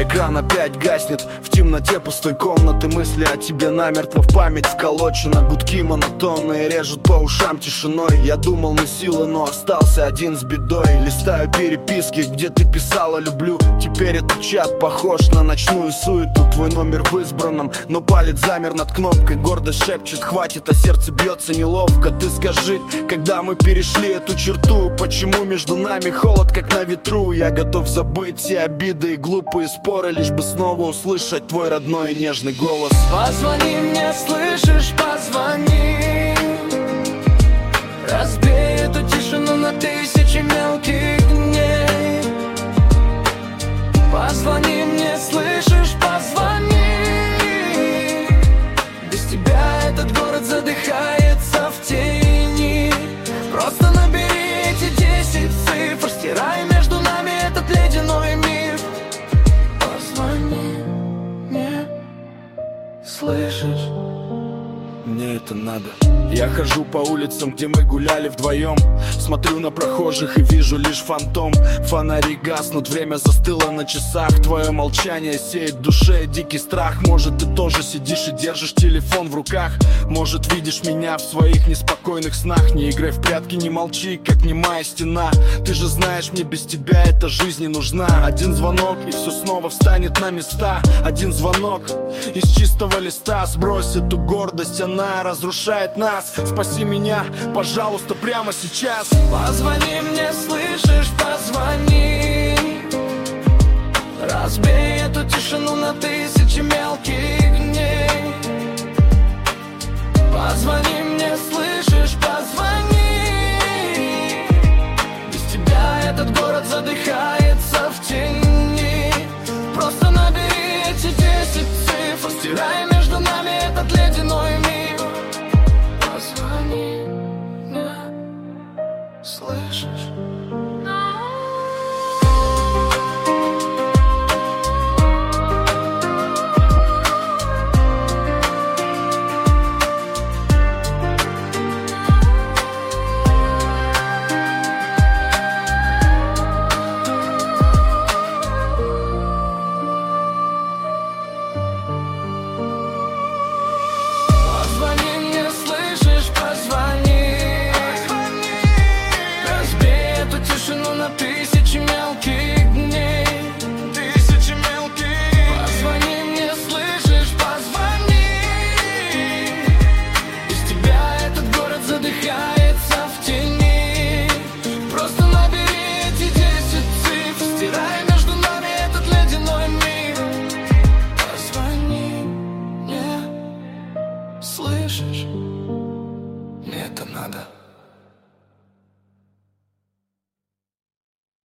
экран опять гаснет. В темноте пустой комнаты мысли о тебе намертво в память вколочено. Гудки монотонные режут по ушам тишиной. Я думал, мы силы, но остался один с бедой. Листаю переписки, где ты писала «люблю». Теперь этот чат похож на ночную суету. Твой номер в избранном, но палец замер над кнопкой. Гордость шепчет «хватит», а сердце бьется неловко. Ты скажи, когда мы перешли эту черту, почему между нами холод, как на ветру? Я готов забыть все обиды и глупые споры, лишь бы снова услышать твой родной и нежный голос. Позвони мне, слышишь, позвони. Разбей эту тишину на тысячи мелких дней. Позвони мне, слышишь, позвони. Без тебя этот город задыхается в тени. Просто набери эти 10 цифр, стирай между нами этот ледяной мир. Позвони мне, слышишь? Мне это надо. Я хожу по улицам, где мы гуляли вдвоем. Смотрю на прохожих и вижу лишь фантом. Фонари гаснут, время застыло на часах. Твое молчание сеет в душе дикий страх. Может, ты тоже сидишь и держишь телефон в руках. Может, видишь меня в своих неспокойных снах. Не играй в прятки, не молчи, как немая стена. Ты же знаешь, мне без тебя эта жизнь не нужна. Один звонок, и все снова встанет на места. Один звонок из чистого листа. Сбрось эту гордость, она разрушает нас. Спаси меня, пожалуйста, прямо сейчас. Позвони мне, слышишь, позвони. Разбей эту тишину на тысячи мелких дней. Позвони мне, слышишь, позвони. Без тебя этот город задыхается в тени. Просто набери эти 10 цифр, стирай между нами этот ледяной мир. Позвони мне, слышишь? На тысячи мелких дней. Тысячи мелких. Позвони мне, слышишь, позвони. Без тебя этот город задыхается в тени. Просто набери эти 10 цифр, стирай между нами этот ледяной мир. Позвони мне, слышишь? Мне это надо.